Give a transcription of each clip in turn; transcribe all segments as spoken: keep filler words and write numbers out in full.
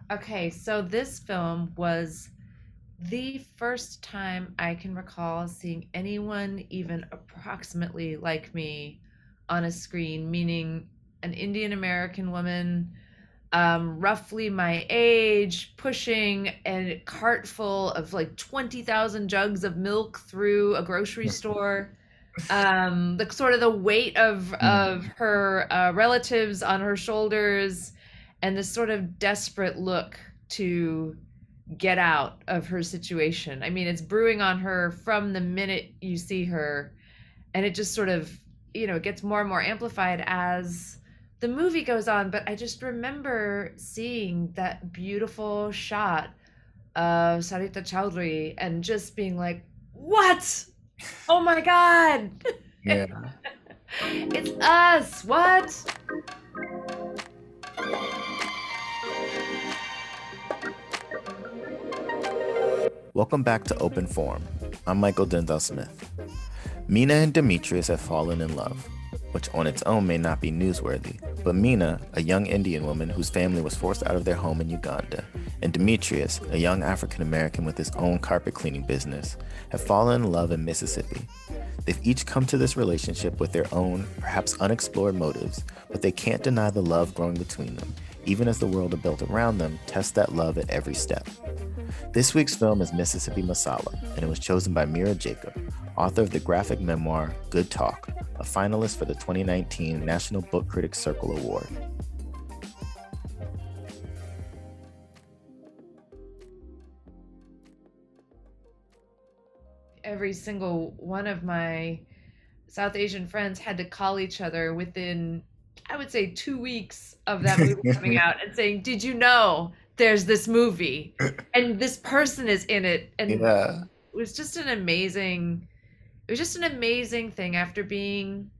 Okay, so this film was the first time I can recall seeing anyone even approximately like me on a screen, meaning an Indian American woman, um, roughly my age, pushing a cart full of like twenty thousand jugs of milk through a grocery store. Um, the sort of the weight of of Mm. her uh, relatives on her shoulders, and this sort of desperate look to get out of her situation. I mean, it's brewing on her from the minute you see her, and it just sort of, you know, it gets more and more amplified as the movie goes on. But I just remember seeing that beautiful shot of Sarita Chowdhury and just being like, what? Oh my God. Yeah. It's us. What? Welcome back to Open Forum. I'm Michael Dendell Smith. Mina and Demetrius have fallen in love, which on its own may not be newsworthy, but Mina, a young Indian woman whose family was forced out of their home in Uganda, and Demetrius, a young African American with his own carpet cleaning business, have fallen in love in Mississippi. They've each come to this relationship with their own, perhaps unexplored motives, but they can't deny the love growing between them, even as the world built around them tests that love at every step. This week's film is Mississippi Masala, and it was chosen by Mira Jacob, author of the graphic memoir Good Talk, a finalist for the twenty nineteen National Book Critics Circle Award. Every single one of my South Asian friends had to call each other within, I would say, two weeks of that movie coming out and saying, did you know there's this movie and this person is in it? And Yeah. it was just an amazing, it was just an amazing thing after being,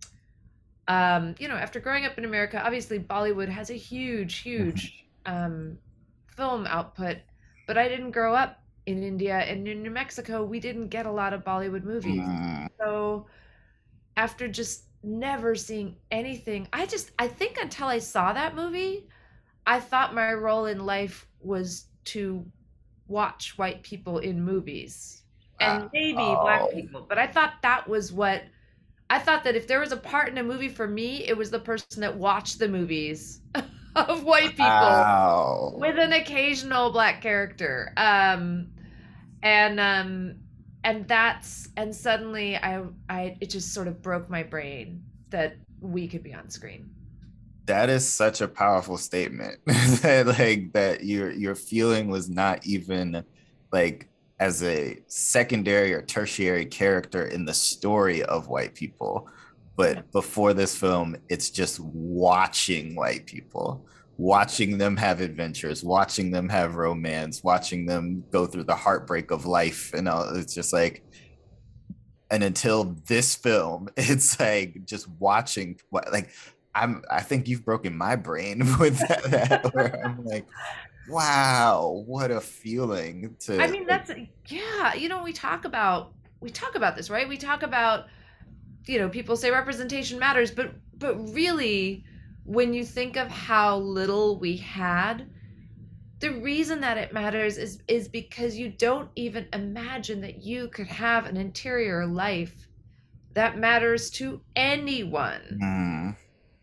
um, you know, after growing up in America. Obviously, Bollywood has a huge, huge um, film output, but I didn't grow up in India, and in New Mexico, we didn't get a lot of Bollywood movies. Mm. So after just never seeing anything, I just, I think until I saw that movie, I thought my role in life was to watch white people in movies and maybe black Wow. people. But I thought that was what I thought, that if there was a part in a movie for me, it was the person that watched the movies of white people Wow. with an occasional black character. Um, and um, and that's and suddenly I I it just sort of broke my brain that we could be on screen. That is such a powerful statement. That, like that your your feeling was not even like as a secondary or tertiary character in the story of white people, but before this film, it's just watching white people, watching them have adventures, watching them have romance, watching them go through the heartbreak of life, and all. It's just like, and until this film, it's like just watching what like I'm I think you've broken my brain with that, that where I'm like, wow, what a feeling I to mean, like. that's, yeah, you know, we talk about we talk about this, right? We talk about, you know, people say representation matters, but but really when you think of how little we had, the reason that it matters is is because you don't even imagine that you could have an interior life that matters to anyone. Mm,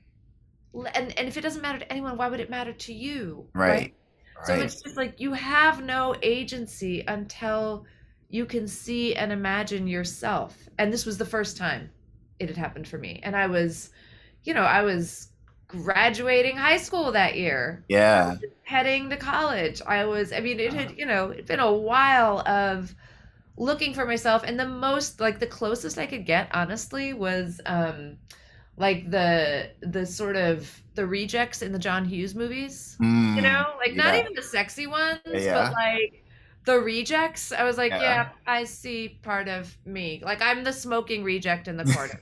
And and if it doesn't matter to anyone, why would it matter to you, right? right, So right. it's just like you have no agency until you can see and imagine yourself. And this was the first time it had happened for me. And I was, you know, I was graduating high school that year. I Yeah. was heading to college. I was, I mean, it had, you know, it'd been a while of looking for myself. And the most, like the closest I could get, honestly, was um like the the sort of the rejects in the John Hughes movies. You Mm, know, like not yeah. even the sexy ones, but Yeah. like the rejects. I was like, Yeah. yeah, I see part of me. Like I'm the smoking reject in the corner.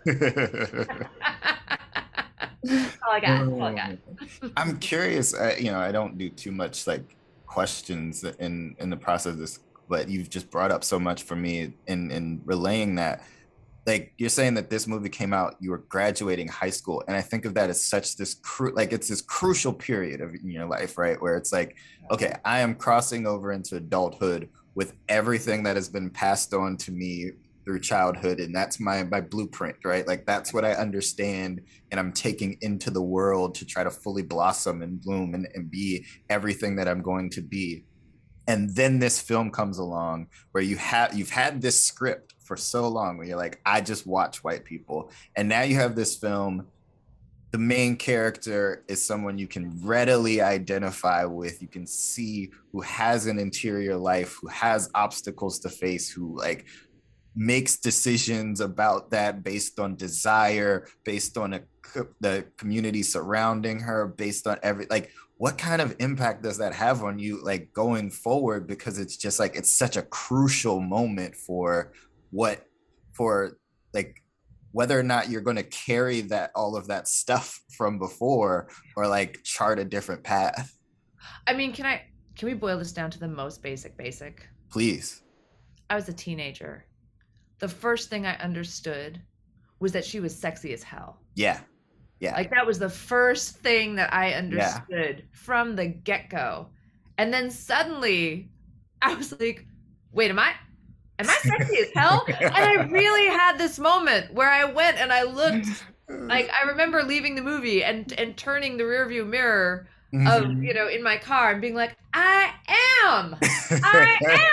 All I got. All I Oh. got. I'm curious. I, you know, I don't do too much like questions in in the process of this, but you've just brought up so much for me in in relaying that. like you're saying that this movie came out, you were graduating high school, and I think of that as such this cru- like it's this crucial period of in your life, right, where it's like, okay, I am crossing over into adulthood with everything that has been passed on to me through childhood, and that's my my blueprint, right? Like that's what I understand, and I'm taking into the world to try to fully blossom and bloom and, and be everything that I'm going to be. And then this film comes along where you have you've had this script for so long where you're like, I just watch white people, and now you have this film. The main character is someone you can readily identify with, you can see, who has an interior life, who has obstacles to face, who like makes decisions about that based on desire, based on a, the community surrounding her, based on every, like, what kind of impact does that have on you, like going forward? Because it's just like, it's such a crucial moment for what, for like, whether or not you're going to carry that, all of that stuff from before, or like chart a different path. I mean, can I, can we boil this down to the most basic, basic? Please. I was a teenager. The first thing I understood was that she was sexy as hell. Yeah. Yeah. Like that was the first thing that I understood yeah. from the get-go. And then suddenly I was like, wait, am I, am I sexy as hell? And I really had this moment where I went and I looked, like I remember leaving the movie and, and turning the rearview mirror of, mm-hmm. you know, in my car and being like, I am, I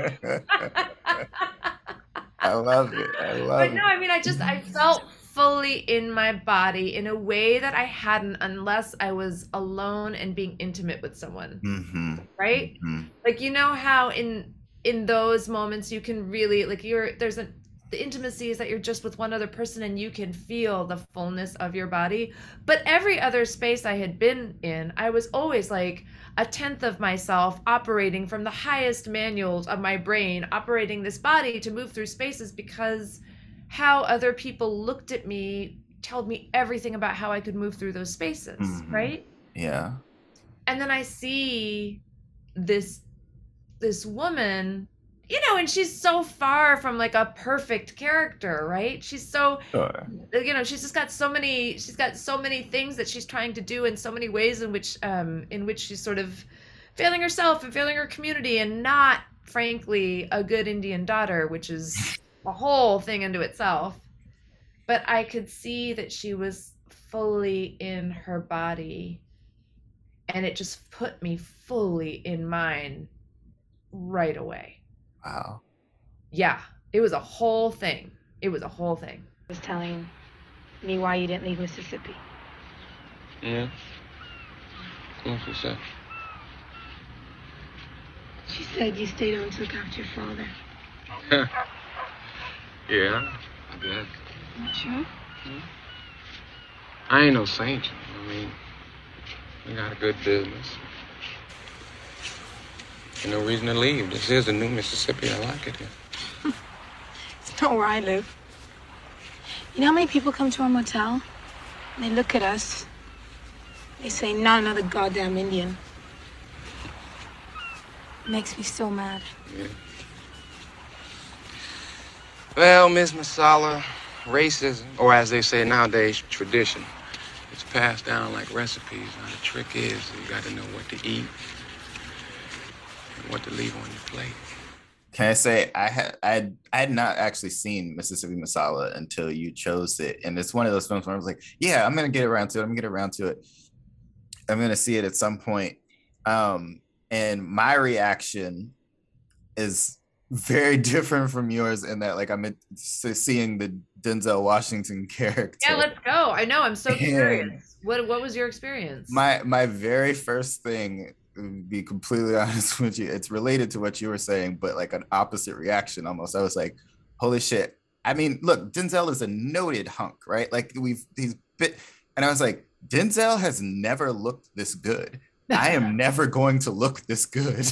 am. I love it. I love it. But no, I mean, I just, I felt fully in my body in a way that I hadn't unless I was alone and being intimate with someone. Mm-hmm. Right? Mm-hmm. Like, you know how in, in those moments you can really, like you're, there's a, the intimacy is that you're just with one other person and you can feel the fullness of your body. But every other space I had been in, I was always like a tenth of myself operating from the highest manuals of my brain, operating this body to move through spaces, because how other people looked at me told me everything about how I could move through those spaces, mm-hmm. right? Yeah. And then I see this this woman, you know, and she's so far from like a perfect character, right? She's so, sure. you know, she's just got so many, she's got so many things that she's trying to do, in so many ways in which, um, in which she's sort of failing herself and failing her community, and not, frankly, a good Indian daughter, which is a whole thing unto itself. But I could see that she was fully in her body, and it just put me fully in mine right away. Wow. Yeah, it was a whole thing. It was a whole thing. Was telling me why you didn't leave Mississippi. Yeah. What she said? She said you stayed on and took after your father. Yeah, I did. You sure? Hmm? I ain't no saint. I mean, we got a good business. Ain't no reason to leave. This is a new Mississippi. I like it here. It's not where I live. You know how many people come to our motel? And they look at us. They say, not another goddamn Indian. It makes me so mad. Yeah. Well, Miss Masala, racism, or as they say nowadays, tradition, it's passed down like recipes. Now, the trick is you got to know what to eat and what to leave on your plate. Can I say I had I had I had not actually seen Mississippi Masala until you chose it, and it's one of those films where I was like, yeah, I'm gonna get around to it. I'm gonna get around to it. I'm gonna see it at some point. Um, and my reaction is very different from yours in that, like, I'm seeing the Denzel Washington character. Yeah, let's go. I know. I'm so and curious. What What was your experience? My my very first thing, to be completely honest with you, it's related to what you were saying, but like an opposite reaction almost. I was like, holy shit. I mean, look, Denzel is a noted hunk, right? Like we've he's bit, and I was like, Denzel has never looked this good. I am never going to look this good.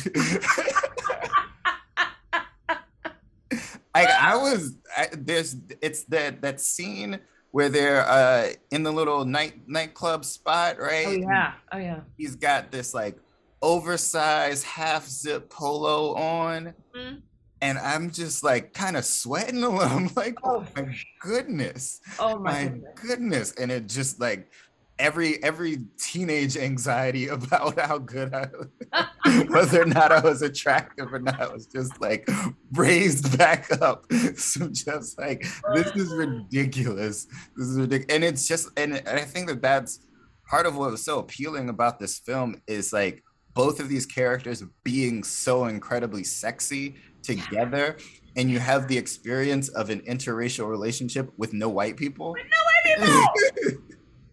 I, I was I, there's it's that that scene where they're uh, in the little night nightclub spot, right? Oh yeah, oh yeah. He's got this like oversized half zip polo on, mm-hmm. and I'm just like kind of sweating a little. I'm like, oh Oh, my goodness, oh my my goodness. goodness. And it just like every every teenage anxiety about how good I whether or not I was attractive or not was just like raised back up. So just like this is ridiculous. This is ridiculous. And it's just and I think that that's part of what was so appealing about this film is like both of these characters being so incredibly sexy together, and you have the experience of an interracial relationship with no white people. With no white people.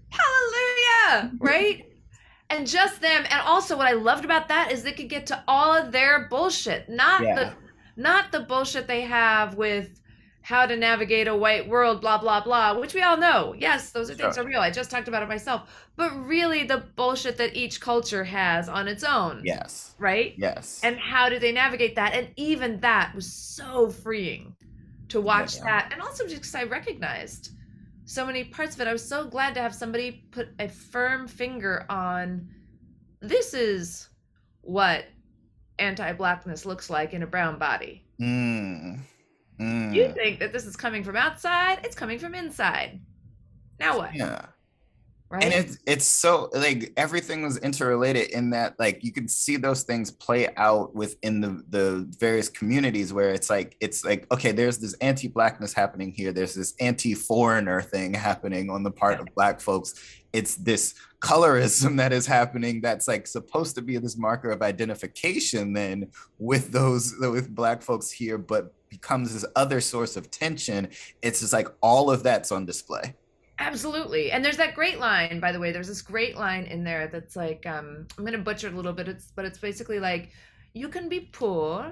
Hallelujah, right? And just them. And also what I loved about that is they could get to all of their bullshit, not Yeah. the not the bullshit they have with how to navigate a white world, blah, blah, blah, which we all know. Yes, those are things Sure. are real. I just talked about it myself. But really the bullshit that each culture has on its own. Yes. Right? Yes. And how do they navigate that? And even that was so freeing to watch Yeah. that. And also just because I recognized so many parts of it. I was so glad to have somebody put a firm finger on this is what anti-blackness looks like in a brown body. Mm. Mm. You think that this is coming from outside, it's coming from inside. Now what? Yeah. Right? And it's it's so like everything was interrelated in that like you could see those things play out within the the various communities where it's like it's like okay, there's this anti-blackness happening here, there's this anti-foreigner thing happening on the part of Black folks, it's this colorism that is happening that's like supposed to be this marker of identification then with those with Black folks here, but becomes this other source of tension. It's just like all of that's on display. Absolutely. And there's that great line, by the way, there's this great line in there that's like, um, I'm going to butcher it a little bit, it's, but it's basically like, you can be poor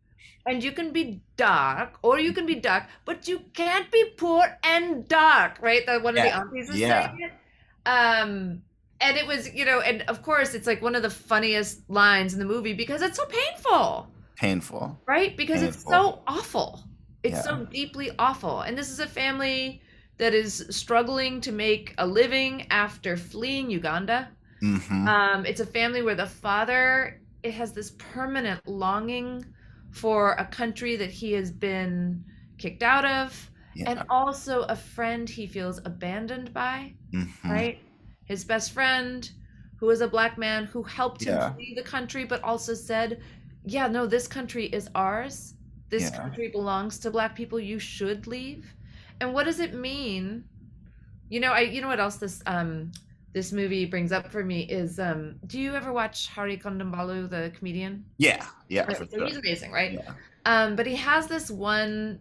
and you can be dark, or you can be dark, but you can't be poor and dark, right? That one of Yeah. the aunties was Yeah. saying it. Um, and it was, you know, and of course it's like one of the funniest lines in the movie because it's so painful. Painful. Right? Because Painful. it's so awful. It's Yeah. so deeply awful. And this is a family that is struggling to make a living after fleeing Uganda. Mm-hmm. Um, it's a family where the father it has this permanent longing for a country that he has been kicked out of, Yeah. and also a friend he feels abandoned by, Mhm. right? His best friend, who is a Black man who helped him Yeah. flee the country, but also said, yeah, no, this country is ours. This Yeah. country belongs to Black people. You should leave. And what does it mean? You know, I you know what else this um this movie brings up for me is um do you ever watch Hari Kondabolu, the comedian? Yeah, yeah, Right, for so sure. he's amazing, right? Yeah. Um, but he has this one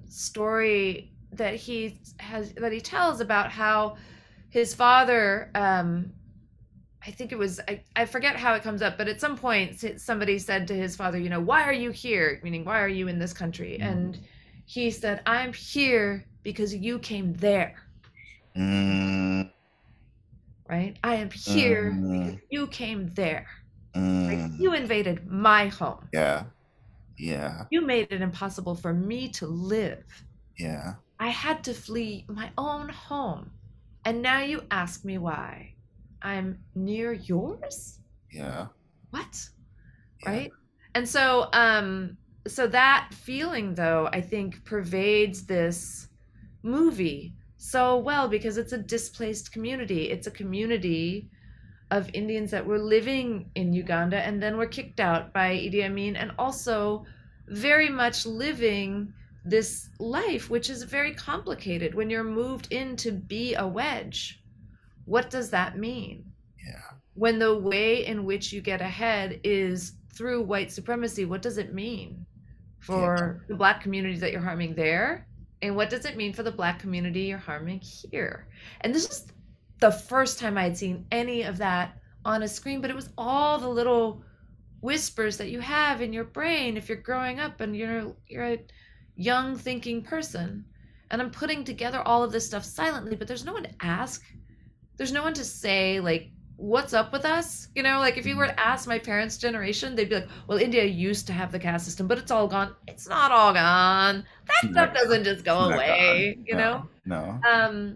story that he has that he tells about how his father, um, I think it was I, I forget how it comes up, but at some point s- somebody said to his father, you know, why are you here? Meaning, why are you in this country? Mhm. And he said, I'm here because you came there, Mm, right? I am here Mm. because you came there. Like, mm, you invaded my home. yeah, yeah, You made it impossible for me to live. yeah, I had to flee my own home. And now you ask me why. I'm near yours? yeah, What? yeah. Right? And so um so that feeling though, I think pervades this movie so well because it's a displaced community. It's a community of Indians that were living in Uganda and then were kicked out by Idi Amin, and also very much living this life, which is very complicated when you're moved in to be a wedge. What does that mean? Yeah. When the way in which you get ahead is through white supremacy, what does it mean for the Black community that you're harming there? And what does it mean for the Black community you're harming here? And this is the first time I had seen any of that on a screen, but it was all the little whispers that you have in your brain if you're growing up and you're you're a young thinking person. And I'm putting together all of this stuff silently, but there's no one to ask. There's no one to say, like, what's up with us? You know, like if you were to ask my parents' generation, they'd be like, well, India used to have the caste system, but it's all gone. It's not all gone. That It's stuff not- doesn't just go It's not away, gone. you No, know? No. Um,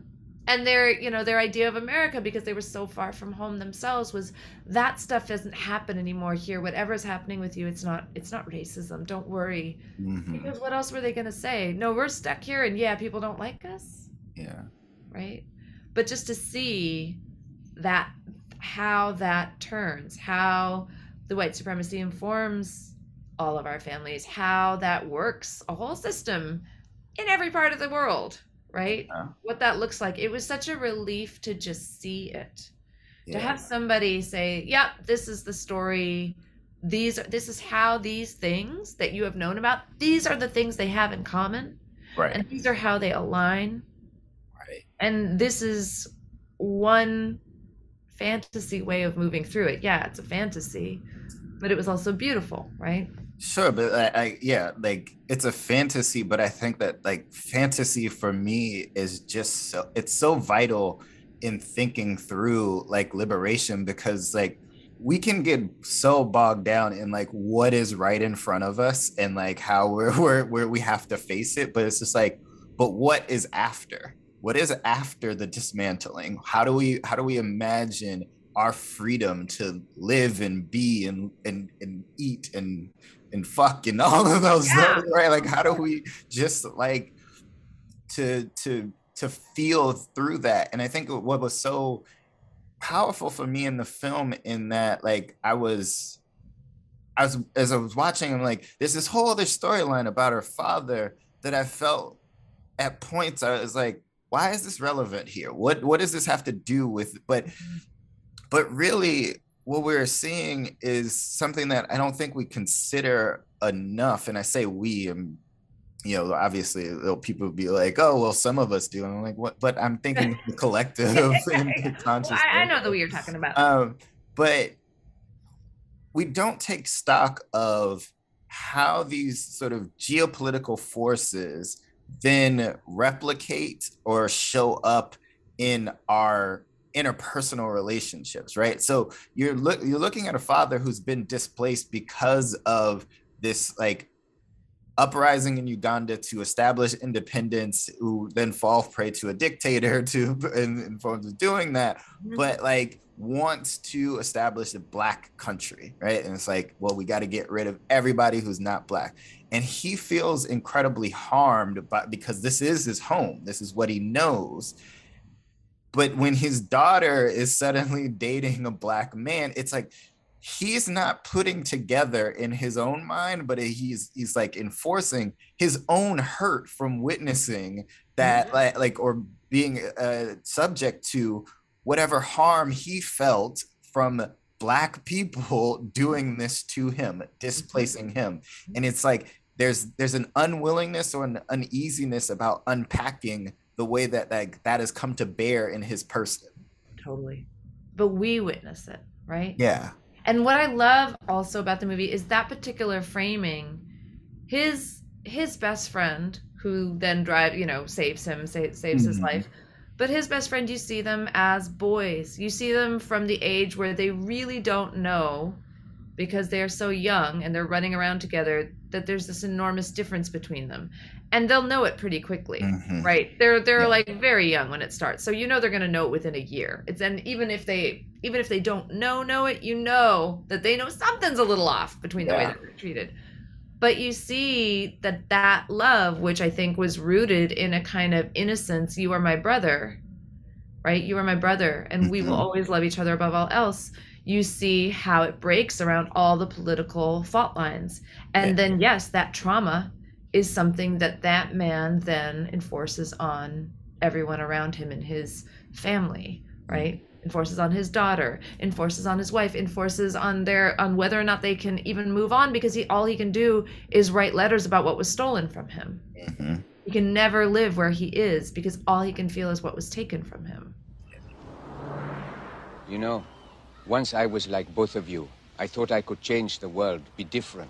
and their, you know, their idea of America, because they were so far from home themselves, was that stuff doesn't happen anymore here. Whatever's happening with you, it's not it's not racism. Don't worry. Mm-hmm. Because what else were they going to say? No, we're stuck here, and yeah, people don't like us. Yeah. Right. But just to see that, how that turns, how the white supremacy informs all of our families, how that works, a whole system in every part of the world, right? Yeah. What that looks like. It was such a relief to just see it. Yeah. To have somebody say, yep, this is the story. These are, this is how these things that you have known about, these are the things they have in common. Right. And these are how they align. Right. And this is one fantasy way of moving through it. Yeah, it's a fantasy, but it was also beautiful, right? Sure, but I, I yeah, like it's a fantasy, but I think that like fantasy for me is just so, it's so vital in thinking through like liberation, because like we can get so bogged down in like what is right in front of us and like how we're we're where we have to face it, but it's just like, but what is after? What is after the dismantling? How do we how do we imagine our freedom to live and be and and, and eat and and fuck and all of those Yeah. things, right? Like, how do we just like to to to feel through that? And I think what was so powerful for me in the film, in that like I was I was as I was watching, I'm like, there's this whole other storyline about her father that I felt at points I was like, why is this relevant here? What what does this have to do with? But but really, what we're seeing is something that I don't think we consider enough. And I say we, and you know, obviously people would be like, oh, well, some of us do. And I'm like, what? But I'm thinking the collective and the consciousness. Well, I, I know the what you're talking about. Um, but we don't take stock of how these sort of geopolitical forces then replicate or show up in our interpersonal relationships, right? So you're look you're looking at a father who's been displaced because of this like uprising in Uganda to establish independence, who then fall prey to a dictator to in, in forms of doing that, mm-hmm. but like wants to establish a black country, right? And it's like, well, we got to get rid of everybody who's not black. And he feels incredibly harmed by, because this is his home. This is what he knows. But when his daughter is suddenly dating a black man, it's like, he's not putting together in his own mind, but he's he's like enforcing his own hurt from witnessing that, mm-hmm. like, like or being uh, subject to whatever harm he felt from black people doing this to him, displacing him. And it's like there's there's an unwillingness or an uneasiness about unpacking the way that that, that has come to bear in his person. Totally. But we witness it, right? Yeah. And what I love also about the movie is that particular framing. His his best friend, who then drive, you know, saves him, saves, saves mm-hmm. his life. But his best friend, you see them as boys. You see them from the age where they really don't know, because they're so young and they're running around together, that there's this enormous difference between them. And they'll know it pretty quickly, mm-hmm. right? They're they're yeah. like very young when it starts. So you know they're gonna know it within a year. It's and even if they even if they don't know know it, you know that they know something's a little off between the yeah. way that they're treated. But you see that that love, which I think was rooted in a kind of innocence, you are my brother, right? You are my brother, and mm-hmm. we will always love each other above all else. You see how it breaks around all the political fault lines. And yeah. then, yes, that trauma is something that that man then enforces on everyone around him in his family, right? Mm-hmm. Enforces on his daughter, enforces on his wife, enforces on their on whether or not they can even move on, because he all he can do is write letters about what was stolen from him. Mm-hmm. He can never live where he is because all he can feel is what was taken from him. You know, once I was like both of you. I thought I could change the world, be different.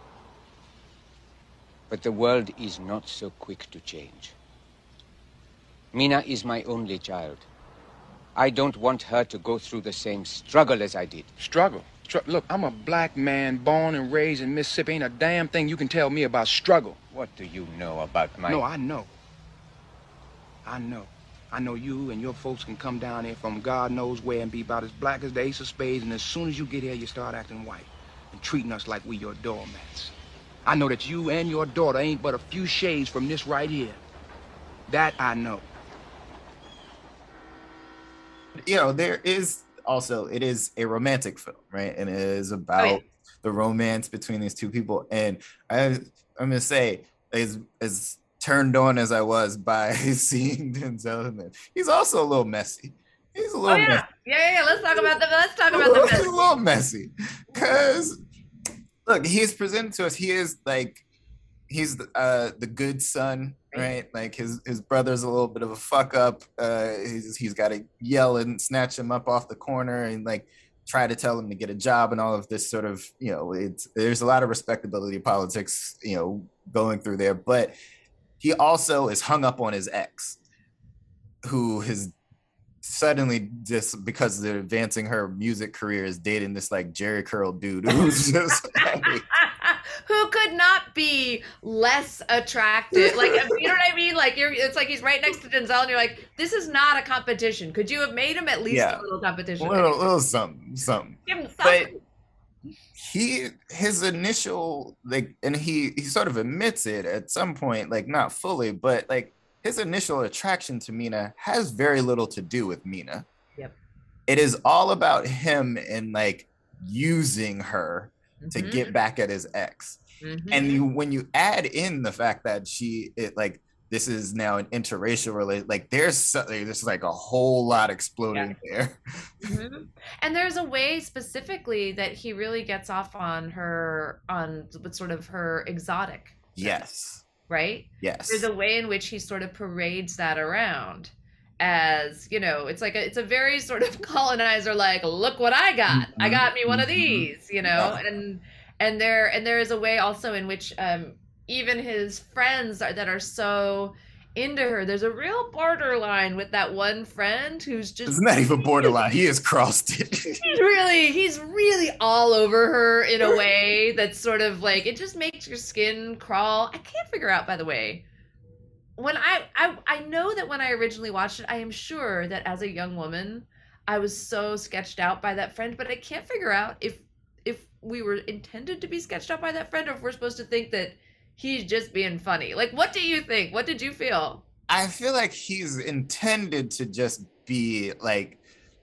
But the world is not so quick to change. Mina is my only child. I don't want her to go through the same struggle as I did. Struggle? Str- Look, I'm a black man born and raised in Mississippi. Ain't a damn thing you can tell me about struggle. What do you know about my... No, I know. I know. I know you and your folks can come down here from God knows where and be about as black as the ace of spades, and as soon as you get here, you start acting white and treating us like we your doormats. I know that you and your daughter ain't but a few shades from this right here. That I know. You know, there is also, it is a romantic film, right? And it is about oh, yeah. the romance between these two people. And I, I'm gonna say, as as turned on as I was by seeing Denzel, he's also a little messy. He's a little oh, yeah. messy. Yeah, yeah, yeah. Let's talk about the let's talk about the messy. He's a little messy. Cause look, he is presented to us, he is like, he's uh, the good son, right? Like his his brother's a little bit of a fuck up. Uh, he's he's got to yell and snatch him up off the corner and like try to tell him to get a job and all of this sort of, you know, it's there's a lot of respectability politics, you know, going through there. But he also is hung up on his ex, who has suddenly, just because they're advancing her music career, is dating this like Jerry Curl dude who's just like, who could not be less attractive. Like, you know what I mean? Like, you're, it's like he's right next to Denzel, and you're like, this is not a competition. Could you have made him at least yeah. a little competition? A little, little something, something. Give him something. But he, his initial, like, and he, he sort of admits it at some point, like not fully, but like his initial attraction to Mina has very little to do with Mina. Yep. It is all about him and like using her to mm-hmm. get back at his ex. Mm-hmm. And you, when you add in the fact that she, it like, this is now an interracial relation, like there's there's like a whole lot exploding yeah. there. Mm-hmm. And there's a way specifically that he really gets off on her, on with sort of her exotic. Yes. Right? Yes. There's a way in which he sort of parades that around as, you know, it's like a, it's a very sort of colonizer, like, look what I got. Mm-hmm. I got me one of these, you know, yeah. and and there and there is a way also in which um even his friends are, that are so into her, there's a real borderline with that one friend who's just, it's not even borderline, he has crossed it. he's really he's really all over her in a way that's sort of like, it just makes your skin crawl. I can't figure out, by the way, when I, I I know that when I originally watched it, I am sure that as a young woman I was so sketched out by that friend, but I can't figure out if if we were intended to be sketched out by that friend, or if we're supposed to think that he's just being funny. Like, what do you think? What did you feel? I feel like he's intended to just be like,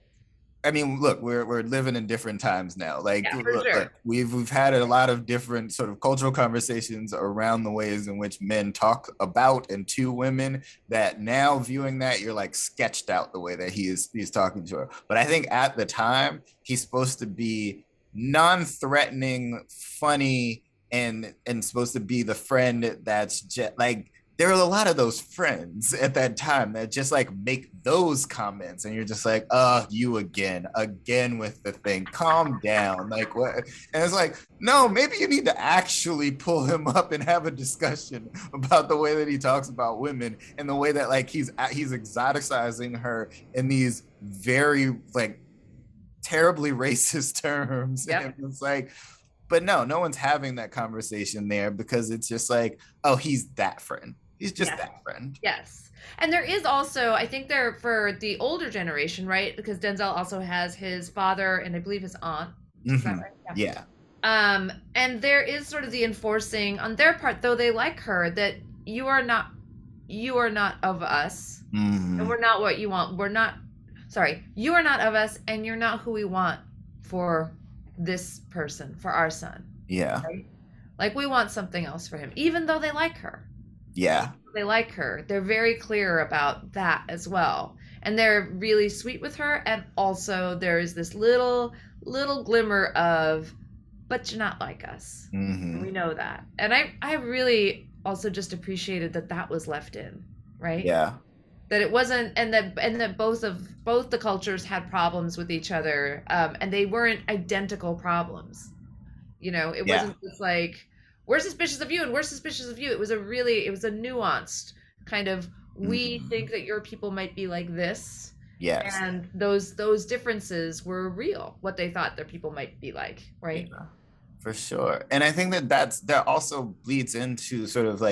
I mean, look, we're we're living in different times now. Like, yeah, look, sure. look, we've we've had a lot of different sort of cultural conversations around the ways in which men talk about and to women, that now viewing that, you're like sketched out the way that he is he's talking to her. But I think at the time, he's supposed to be non-threatening, funny, and and supposed to be the friend that's just like, there are a lot of those friends at that time that just like make those comments, and you're just like, uh you again again with the thing, calm down, like what? And it's like, no, maybe you need to actually pull him up and have a discussion about the way that he talks about women, and the way that like he's he's exoticizing her in these very like terribly racist terms. Yep. And it's like, but no, no one's having that conversation there, because it's just like, oh, he's that friend. He's just yes. that friend. Yes. And there is also, I think there for the older generation, right? Because Denzel also has his father and I believe his aunt. Is Mm-hmm. that right? Yeah. yeah. Um, and there is sort of the enforcing on their part, though they like her, that you are not, you are not of us. Mm-hmm. And we're not what you want. We're not, sorry, you are not of us, and you're not who we want for this person, for our son. Yeah. Right? Like, we want something else for him, even though they like her. Yeah. They like her. They're very clear about that as well. And they're really sweet with her. And also there is this little, little glimmer of, but you're not like us. Mm-hmm. We know that. And I, I really also just appreciated that that was left in, right? Yeah. That it wasn't, and that and that both of both the cultures had problems with each other, um, and they weren't identical problems. You know, it Yeah. wasn't just like, we're suspicious of you and we're suspicious of you. It was a really, it was a nuanced kind of, we Mhm. think that your people might be like this, Yes. and those those differences were real. What they thought their people might be like, right? Yeah, for sure. And I think that that's that also bleeds into sort of like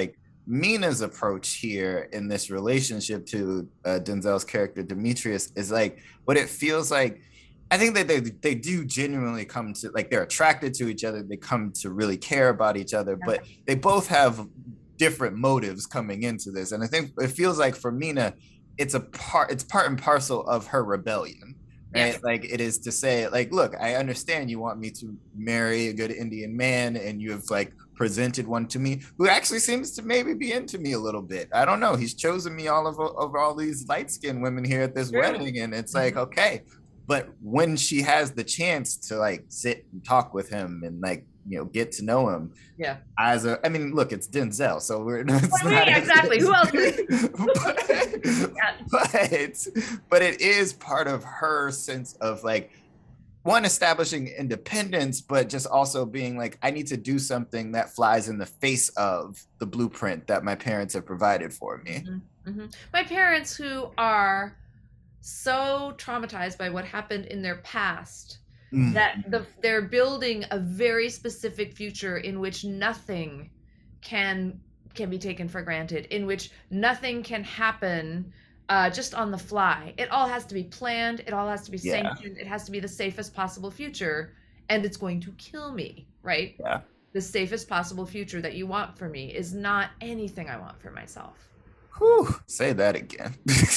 Mina's approach here in this relationship to uh, Denzel's character Demetrius is like what it feels like. I think that they they do genuinely come to, like, they're attracted to each other. They come to really care about each other, but they both have different motives coming into this. And I think it feels like for Mina, it's a part, it's part and parcel of her rebellion, right? Yes. Like it is to say, like, look, I understand you want me to marry a good Indian man, and you have like presented one to me who actually seems to maybe be into me a little bit. I don't know. He's chosen me all of over all these light-skinned women here at this really? wedding, and it's like, okay. But when she has the chance to like sit and talk with him and like, you know, get to know him, yeah. As a, I mean, look, it's Denzel, so we're it's well, not yeah, exactly. Who else? but, yeah. but but it is part of her sense of like, one, establishing independence, but just also being like, I need to do something that flies in the face of the blueprint that my parents have provided for me. Mm-hmm. Mm-hmm. My parents, who are so traumatized by what happened in their past, mm-hmm. that the, they're building a very specific future in which nothing can can be taken for granted, in which nothing can happen uh, just on the fly. It all has to be planned. It all has to be sanctioned. Yeah. It has to be the safest possible future, and it's going to kill me, right? Yeah. The safest possible future that you want for me is not anything I want for myself. Whew, say that again.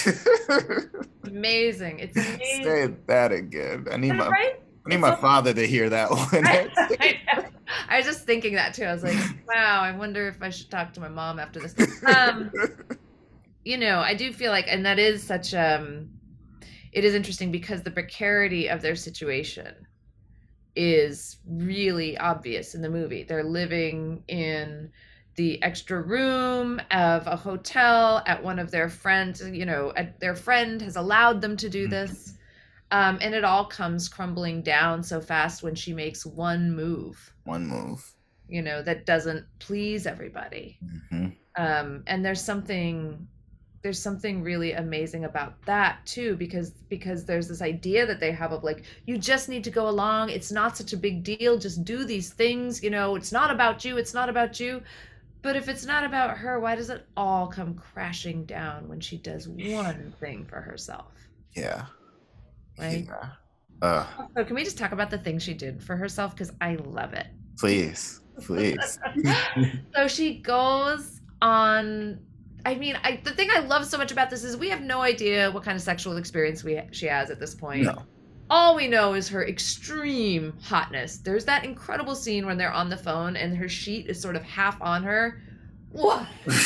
Amazing. It's amazing. Say that again. I need my right? I need it's my so- father to hear that one. I, I, know. I was just thinking that too. I was like, wow, I wonder if I should talk to my mom after this. Um, you know, I do feel like, and that is such, um, it is interesting because the precarity of their situation is really obvious in the movie. They're living in the extra room of a hotel at one of their friends, you know, at, their friend has allowed them to do this. Um, and it all comes crumbling down so fast when she makes one move. One move. You know, that doesn't please everybody. Mm-hmm. Um, and there's something, there's something really amazing about that too, because because there's this idea that they have of like, you just need to go along. It's not such a big deal. Just do these things. You know, it's not about you. It's not about you. But if it's not about her, why does it all come crashing down when she does one thing for herself? Yeah. Right? Yeah. Uh, so can we just talk about the thing she did for herself? Because I love it. Please. Please. So she goes on, I mean, I, the thing I love so much about this is we have no idea what kind of sexual experience we she has at this point. No. All we know is her extreme hotness. There's that incredible scene when they're on the phone and her sheet is sort of half on her. What?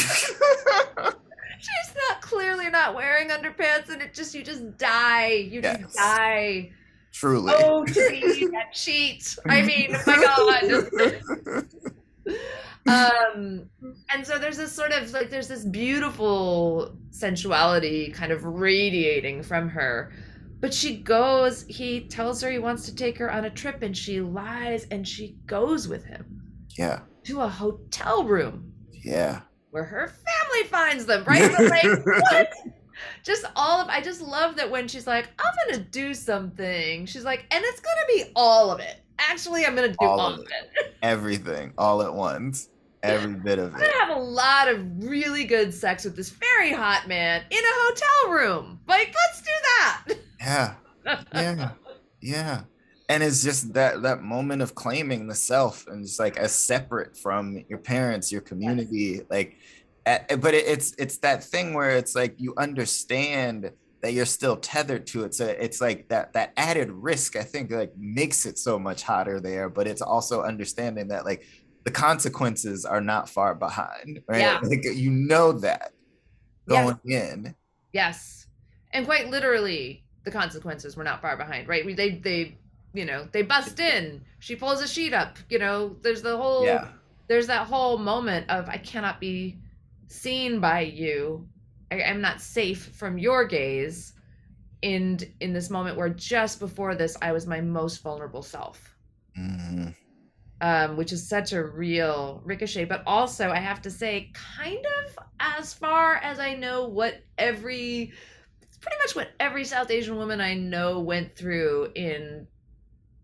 She's not clearly not wearing underpants, and it just, you just die. You yes. just die. Truly. Oh, gee, that sheet. I mean, oh my God. um, and so there's this sort of like, there's this beautiful sensuality kind of radiating from her. But she goes, he tells her he wants to take her on a trip, and she lies and she goes with him. Yeah. To a hotel room. Yeah. Where her family finds them, right? But like, what? Just all of, I just love that when she's like, I'm going to do something. She's like, and it's going to be all of it. Actually, I'm going to do all, all of it. it. Everything, all at once. Every bit of it. I'm going to have a lot of really good sex with this very hot man in a hotel room. Like, let's do that. Yeah. Yeah. Yeah. And it's just that that moment of claiming the self, and just like as separate from your parents, your community, yes. like, at, but it, it's it's that thing where it's like you understand that you're still tethered to it. So it's like that that added risk, I think, like makes it so much hotter there. But it's also understanding that like the consequences are not far behind, right? Yeah. Like you know that going yes. in. Yes, and quite literally, the consequences were not far behind, right? We, they they. You know, they bust in, she pulls a sheet up, you know, there's the whole, yeah. there's that whole moment of, I cannot be seen by you. I, I'm not safe from your gaze. And in this moment where just before this, I was my most vulnerable self, mm-hmm. um, which is such a real ricochet. But also I have to say, kind of as far as I know what every, pretty much what every South Asian woman I know went through in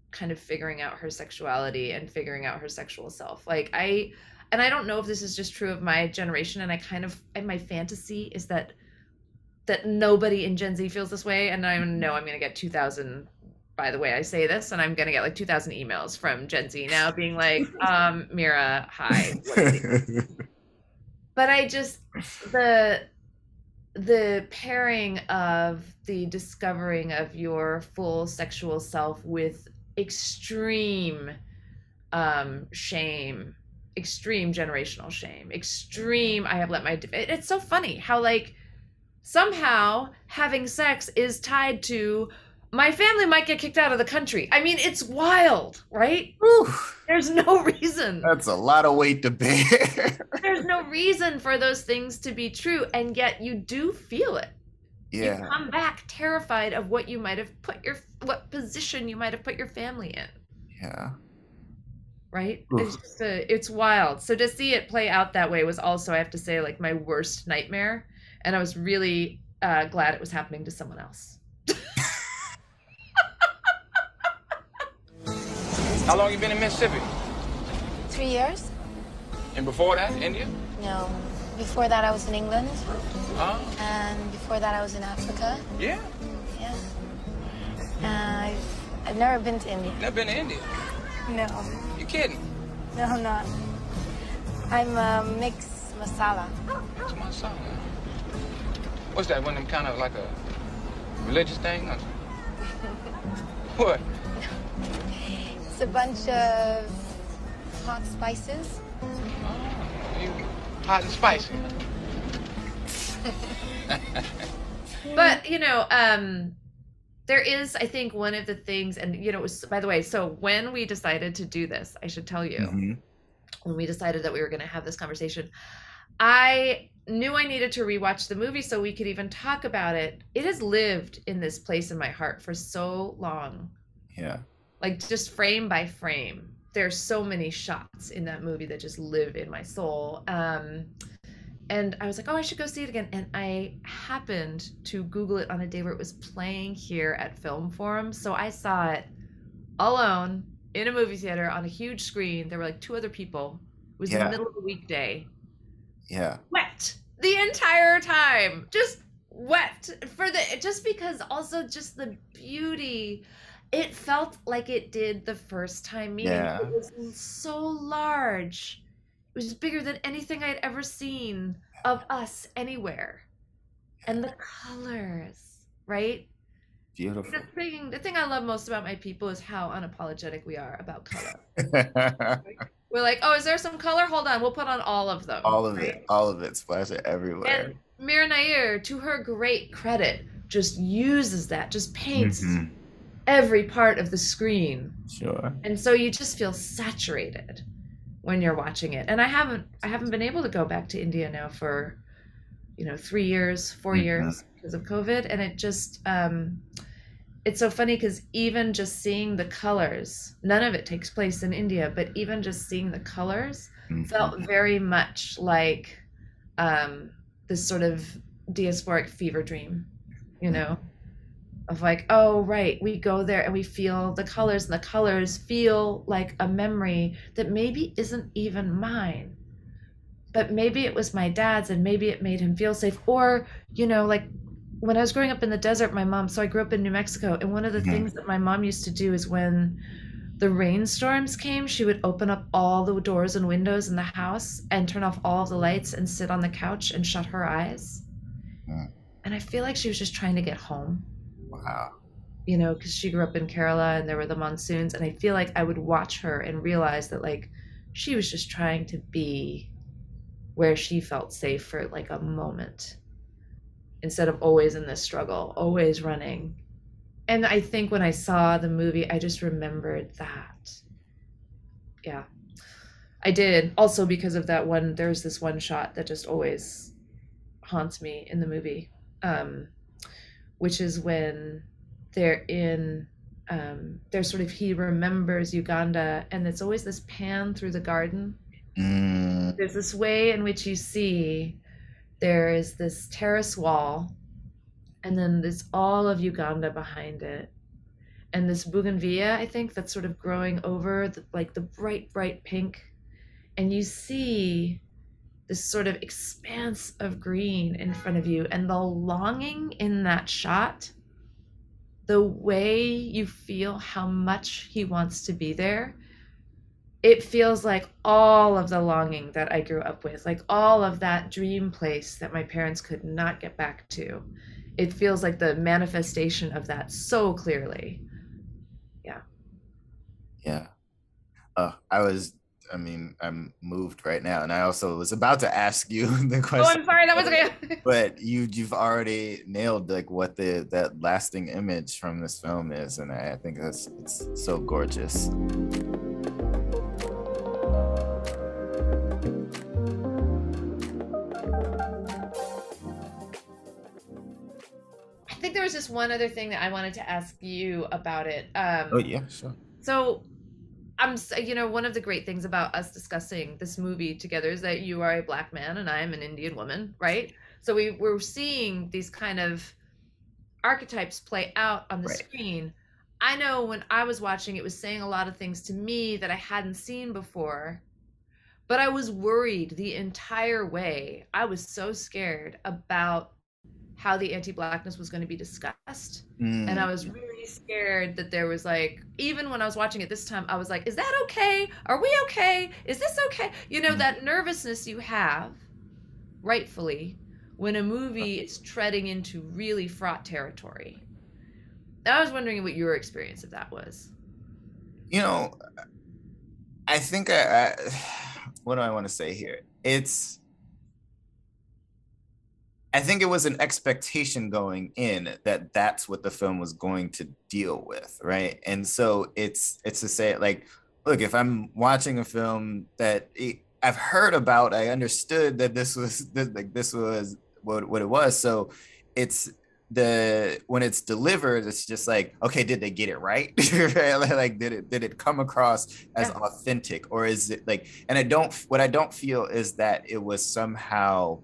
kind of figuring out her sexuality and figuring out her sexual self. Like I, and I don't know if this is just true of my generation, and I kind of, and my fantasy is that that nobody in Gen Z feels this way. And I know I'm going to get two thousand, by the way I say this, and I'm going to get like two thousand emails from Gen Z now being like, um, Mira, hi. But I just, the, the pairing of the discovering of your full sexual self with extreme um, shame, extreme generational shame, extreme, I have let my, it, it's so funny how like, somehow having sex is tied to my family might get kicked out of the country. I mean, it's wild, right? Whew. There's no reason. That's a lot of weight to bear. There's no reason for those things to be true, and yet you do feel it. Yeah. You come back terrified of what you might have put your, what position you might have put your family in. Yeah. Right? Oof. It's just a, it's wild. So to see it play out that way was also, I have to say, like my worst nightmare. And I was really uh, glad it was happening to someone else. How long you been in Mississippi? Three years? And before that, India? No. Before that, I was in England. Huh? And before that, I was in Africa. Yeah. Yeah. Uh, I've, I've never been to India. Never been to India? No. You kidding? No, I'm not. I'm a mixed masala. That's my song. What's that? One of them kind of like a religious thing? What? It's a bunch of hot spices. Oh, you hot and spicy. But, you know, um, there is, I think, one of the things, and, you know, it was, by the way, so when we decided to do this, I should tell you, Mm-hmm. when we decided that we were going to have this conversation, I knew I needed to rewatch the movie so we could even talk about it. It has lived in this place in my heart for so long. Yeah. Like just frame by frame. There's so many shots in that movie that just live in my soul. Um, and I was like, oh, I should go see it again. And I happened to Google it on a day where it was playing here at Film Forum. So I saw it alone in a movie theater on a huge screen. There were like two other people. It was in Yeah. the middle of the weekday. Yeah. Wet the entire time, just wet for the, just because also just the beauty, it felt like it did the first time, meaning Yeah. it was so large, it was bigger than anything I'd ever seen of us anywhere, and the colors, right? Beautiful. The thing, the thing I love most about my people is how unapologetic we are about color. We're like, oh, is there some color? Hold on, we'll put on all of them. all of right? it. All of it. Splash it everywhere. And Mira Nair, to her great credit, just uses that, just paints Mhm. every part of the screen. Sure. And so you just feel saturated when you're watching it. And I haven't I haven't been able to go back to India now for, you know, three years, four Mhm. years because of COVID. And it just um it's so funny because even just seeing the colors, none of it takes place in India, but even just seeing the colors Mhm. felt very much like um, this sort of diasporic fever dream, you know, of like, oh, right, we go there and we feel the colors, and the colors feel like a memory that maybe isn't even mine, but maybe it was my dad's and maybe it made him feel safe. Or, you know, like when I was growing up in the desert, my mom, so I grew up in New Mexico, and one of the Mhm. things that my mom used to do is when the rainstorms came, she would open up all the doors and windows in the house and turn off all of the lights and sit on the couch and shut her eyes. Mm. And I feel like she was just trying to get home, Wow. you know, because she grew up in Kerala and there were the monsoons. And I feel like I would watch her and realize that, like, she was just trying to be where she felt safe for like a moment, instead of always in this struggle, always running. And I think when I saw the movie, I just remembered that. Yeah, I did. Also because of that one, there's this one shot that just always haunts me in the movie, um, which is when they're in, um, they're sort of, he remembers Uganda, and it's always this pan through the garden. Mm. There's this way in which you see there is this terrace wall, and then there's all of Uganda behind it. and this bougainvillea, I think, that's sort of growing over the, like the bright, bright pink. And you see this sort of expanse of green in front of you, and the longing in that shot, the way you feel how much he wants to be there, it feels like all of the longing that I grew up with, like all of that dream place that my parents could not get back to. It feels like the manifestation of that so clearly. Yeah. Yeah. Uh, I was, I mean, I'm moved right now. And I also was about to ask you the question. Oh, I'm sorry, that was okay. But you, you've already nailed like what the that lasting image from this film is. And I, I think that's it's so gorgeous. I think there was just one other thing that I wanted to ask you about it. Um, oh yeah, sure. So I'm, you know, one of the great things about us discussing this movie together is that you are a Black man and I am an Indian woman, right? So we we're seeing these kind of archetypes play out on the right. screen. I know when I was watching, it was saying a lot of things to me that I hadn't seen before, but I was worried the entire way. I was so scared about how the anti-Blackness was going to be discussed. Mm. And I was really scared that there was like, even when I was watching it this time, I was like, is that okay? Are we okay? Is this okay? You know, mm. that nervousness you have, rightfully, when a movie is treading into really fraught territory. And I was wondering what your experience of that was. You know, I think I, I what do I want to say here? It's, I think it was an expectation going in that that's what the film was going to deal with, right? And so it's it's to say, like, look, if I'm watching a film that it, I've heard about, I understood that this was this, like this was what what it was. So it's the when it's delivered, it's just like, okay, did they get it right? Like, did it did it come across as yeah. authentic, or is it like? And I don't. What I don't feel is that it was somehow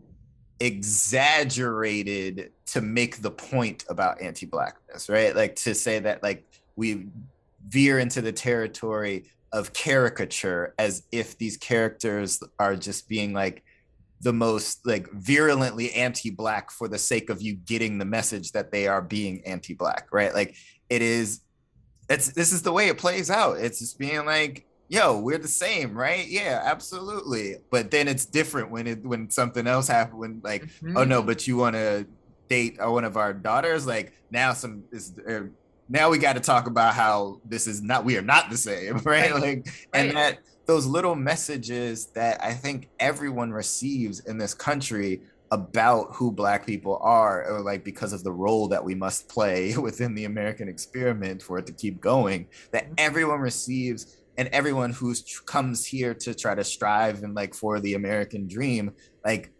exaggerated to make the point about anti-Blackness, right? Like to say that like we veer into the territory of caricature as if these characters are just being like the most like virulently anti-Black for the sake of you getting the message that they are being anti-Black, right? Like it is, it's this is the way it plays out. It's just being like, yo, we're the same, right? Yeah, absolutely. But then it's different when it when something else happened. When like, mm-hmm. oh no, but you want to date one of our daughters? Like now, some is uh, now we got to talk about how this is not. We are not the same, right? Like, right. And that those little messages that I think everyone receives in this country about who Black people are, or like because of the role that we must play within the American experiment for it to keep going, that everyone receives. And everyone who comes here to try to strive and like for the American dream, like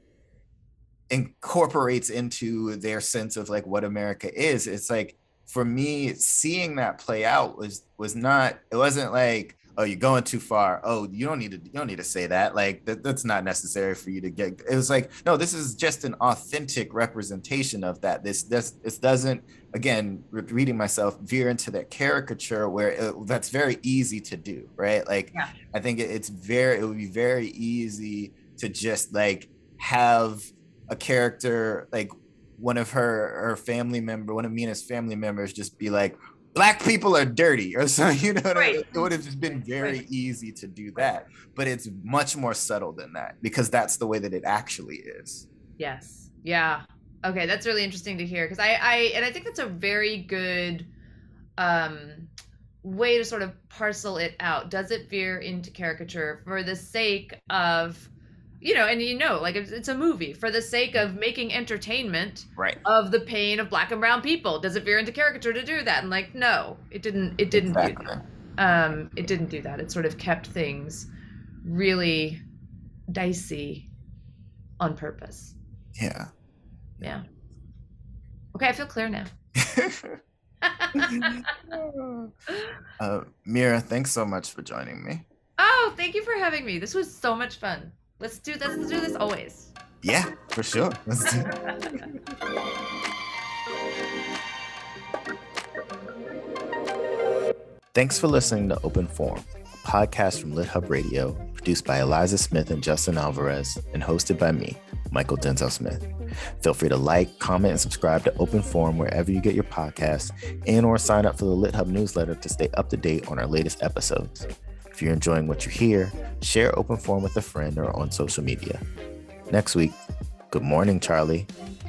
incorporates into their sense of like what America is. It's like, for me, seeing that play out was was not, it wasn't like, oh, you're going too far. Oh, you don't need to, you don't need to say that. Like that, that's not necessary for you to get. It was like, no, this is just an authentic representation of that. This, this, this doesn't, again, reading myself, veer into that caricature where it, that's very easy to do, right? Like, yeah. I think it, it's very, it would be very easy to just like have a character, like one of her, her family member, one of Mina's family members just be like, Black people are dirty or something, you know what right. I mean? It would have just been very right. easy to do that, but it's much more subtle than that because that's the way that it actually is. Yes. Yeah. Okay. That's really interesting to hear. Cause I, I, and I think that's a very good, um, way to sort of parcel it out. Does it veer into caricature for the sake of, you know, and you know, like it's, it's a movie for the sake of making entertainment right. of the pain of Black and brown people. Does it veer into caricature to do that? And like, no, it didn't, it didn't exactly. do that. Um, it didn't do that. It sort of kept things really dicey on purpose. Yeah. Yeah. Okay. I feel clear now. uh, Mira, thanks so much for joining me. Oh, thank you for having me. This was so much fun. Let's do this. Let's do this always. Yeah, for sure. Let's do it. Thanks for listening to Open Forum, a podcast from Lit Hub Radio, produced by Eliza Smith and Justin Alvarez, and hosted by me, Michael Denzel Smith. Feel free to like, comment, and subscribe to Open Forum wherever you get your podcasts, and or sign up for the Lit Hub newsletter to stay up to date on our latest episodes. If you're enjoying what you hear, share Open Forum with a friend or on social media. Next week, good morning, Charlie.